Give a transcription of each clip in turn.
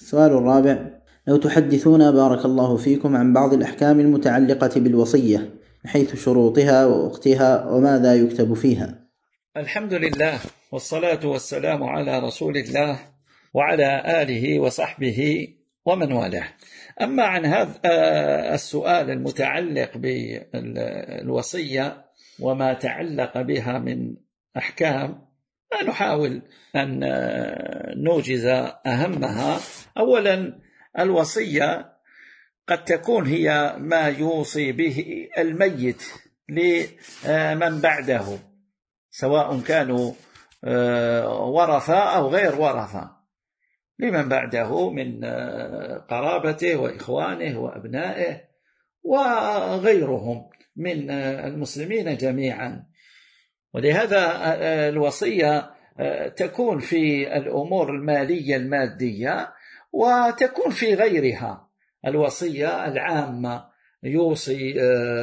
السؤال الرابع: لو تحدثونا بارك الله فيكم عن بعض الأحكام المتعلقة بالوصية من حيث شروطها ووقتها وماذا يكتب فيها. الحمد لله والصلاة والسلام على رسول الله وعلى آله وصحبه ومن والاه. أما عن هذا السؤال المتعلق بالوصية وما تعلق بها من أحكام، نحاول أن نوجز أهمها. أولا، الوصية قد تكون هي ما يوصي به الميت لمن بعده، سواء كانوا ورثة أو غير ورثة، لمن بعده من قرابته وإخوانه وأبنائه وغيرهم من المسلمين جميعا. ولهذا الوصية تكون في الأمور المالية المادية، وتكون في غيرها. الوصية العامة يوصي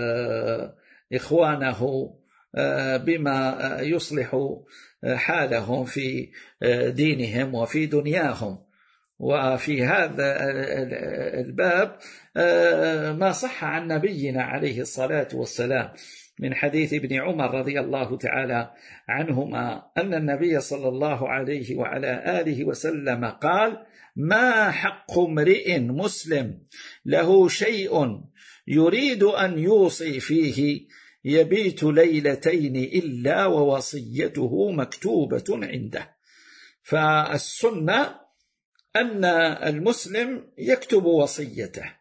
إخوانه بما يصلح حالهم في دينهم وفي دنياهم. وفي هذا الباب ما صح عن نبينا عليه الصلاة والسلام من حديث ابن عمر رضي الله تعالى عنهما أن النبي صلى الله عليه وعلى آله وسلم قال: ما حق امرئ مسلم له شيء يريد أن يوصي فيه يبيت ليلتين إلا ووصيته مكتوبة عنده. فالسنة أن المسلم يكتب وصيته،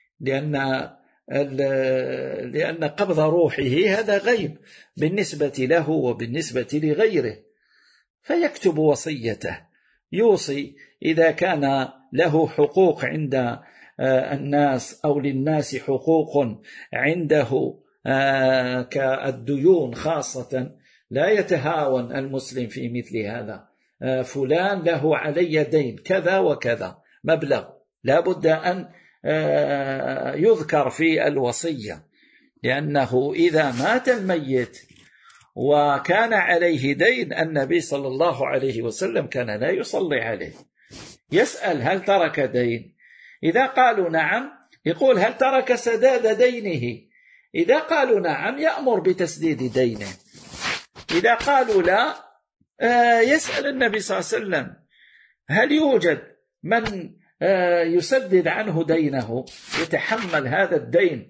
لأن قبض روحه هذا غيب بالنسبة له وبالنسبة لغيره، فيكتب وصيته، يوصي إذا كان له حقوق عند الناس أو للناس حقوق عنده كالديون خاصة، لا يتهاون المسلم في مثل هذا. فلان له علي دين كذا وكذا مبلغ، لا بد أن يذكر في الوصية، لأنه إذا مات الميت وكان عليه دين، النبي صلى الله عليه وسلم كان لا يصلي عليه، يسأل هل ترك دين؟ إذا قالوا نعم يقول هل ترك سداد دينه؟ إذا قالوا نعم يأمر بتسديد دينه. إذا قالوا لا يسأل النبي صلى الله عليه وسلم هل يوجد من يسدد عنه دينه، يتحمل هذا الدين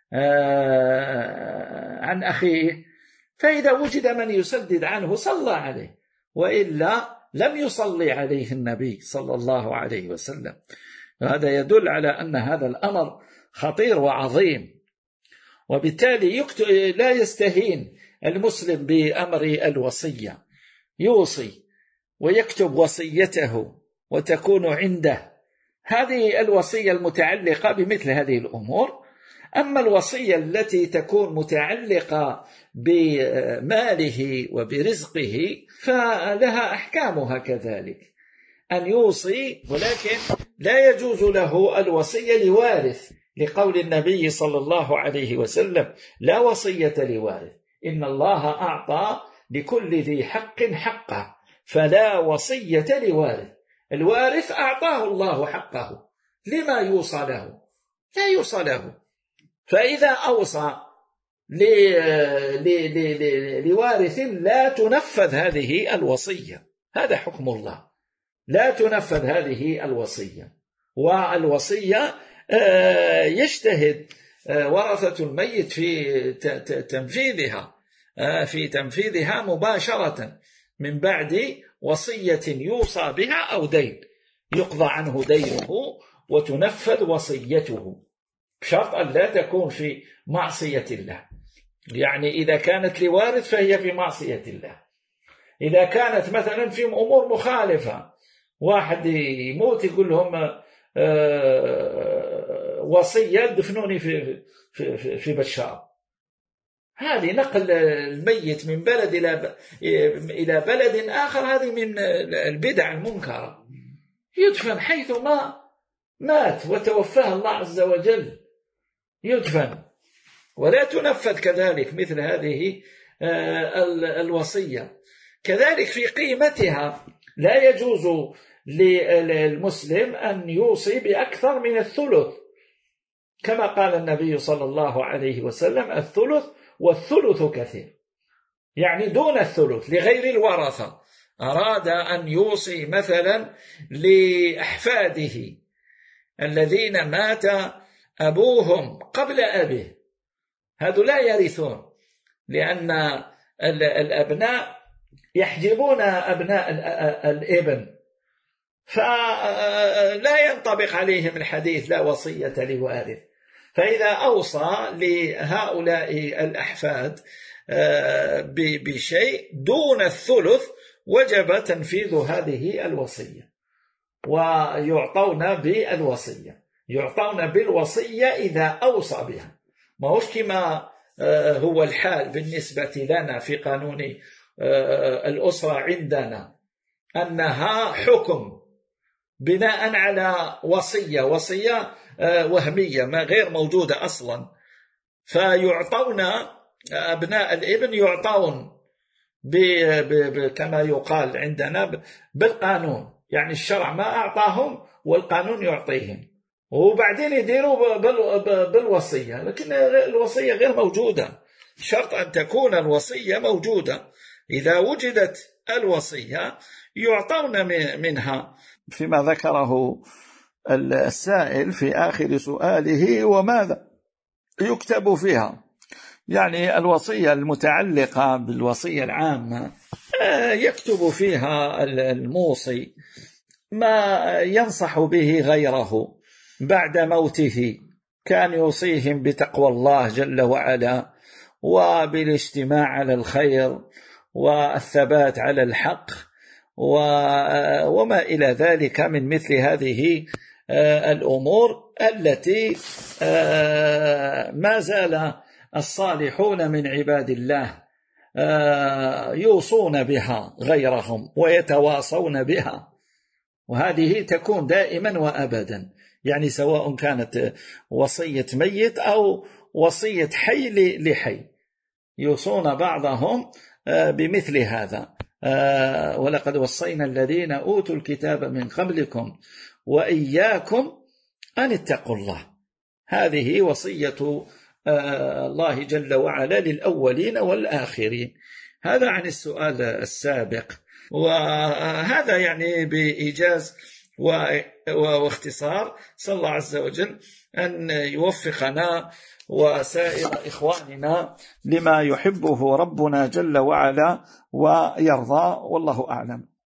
عن أخيه؟ فإذا وجد من يسدد عنه صلى عليه، وإلا لم يصلي عليه النبي صلى الله عليه وسلم. هذا يدل على أن هذا الأمر خطير وعظيم، وبالتالي لا يستهين المسلم بأمر الوصية، يوصي ويكتب وصيته وتكون عنده. هذه الوصية المتعلقة بمثل هذه الأمور. أما الوصية التي تكون متعلقة بماله وبرزقه فلها أحكامها كذلك، أن يوصي، ولكن لا يجوز له الوصية لوارث، لقول النبي صلى الله عليه وسلم: لا وصية لوارث، إن الله أعطى لكل ذي حق حقه، فلا وصية لوارث. الوارث أعطاه الله حقه، لما يوصى له؟ لا يوصى له. فإذا أوصى لوارث لا تنفذ هذه الوصية، هذا حكم الله، لا تنفذ هذه الوصية. والوصية يجتهد ورثة الميت في تنفيذها مباشرة من بعد وصية يوصى بها أو دين، يقضى عنه دينه وتنفذ وصيته، بشرط أن لا تكون في معصية الله. يعني إذا كانت لوارث فهي في معصية الله. إذا كانت مثلا في أمور مخالفة، واحد يموت يقول لهم وصية دفنوني في بشار، هذه نقل الميت من بلد إلى بلد آخر، هذه من البدع المنكرة. يدفن حيث ما مات وتوفاه الله عز وجل، يدفن، ولا تنفذ كذلك مثل هذه الوصية. كذلك في قيمتها لا يجوز للمسلم أن يوصي بأكثر من الثلث، كما قال النبي صلى الله عليه وسلم: الثلث والثلث كثير، يعني دون الثلث لغير الورثة. أراد أن يوصي مثلا لأحفاده الذين مات أبوهم قبل أبيه، هذا لا يرثون، لأن الأبناء يحجبون أبناء الابن، فلا ينطبق عليهم الحديث لا وصية لوارث. فإذا أوصى لهؤلاء الأحفاد بشيء دون الثلث وجب تنفيذ هذه الوصية، ويعطون بالوصية، يعطون بالوصية إذا أوصى بها. ما هوش كما هو الحال بالنسبة لنا في قانون الأسرة عندنا، أنها حكم بناء على وصية وهمية ما غير موجودة أصلا، فيعطون أبناء الابن يعطون كما يقال عندنا بالقانون، يعني الشرع ما أعطاهم والقانون يعطيهم، وبعدين يديروا بالوصية، لكن الوصية غير موجودة. شرط أن تكون الوصية موجودة، إذا وجدت الوصية يعطون منها. فيما ذكره السائل في آخر سؤاله: وماذا يكتب فيها؟ يعني الوصية المتعلقة بالوصية العامة يكتب فيها الموصي ما ينصح به غيره بعد موته، كان يوصيهم بتقوى الله جل وعلا وبالاجتماع على الخير والثبات على الحق وما إلى ذلك من مثل هذه الأمور التي ما زال الصالحون من عباد الله يوصون بها غيرهم ويتواصون بها، وهذه تكون دائما وأبدا، يعني سواء كانت وصية ميت أو وصية حي لحي، يوصون بعضهم بمثل هذا. ولقد وصينا الذين أوتوا الكتاب من قبلكم وإياكم أن اتقوا الله. هذه وصية الله جل وعلا للأولين والآخرين. هذا عن السؤال السابق، وهذا يعني بإيجاز واختصار. صلى الله عز وجل أن يوفقنا وسائر إخواننا لما يحبه ربنا جل وعلا ويرضى، والله أعلم.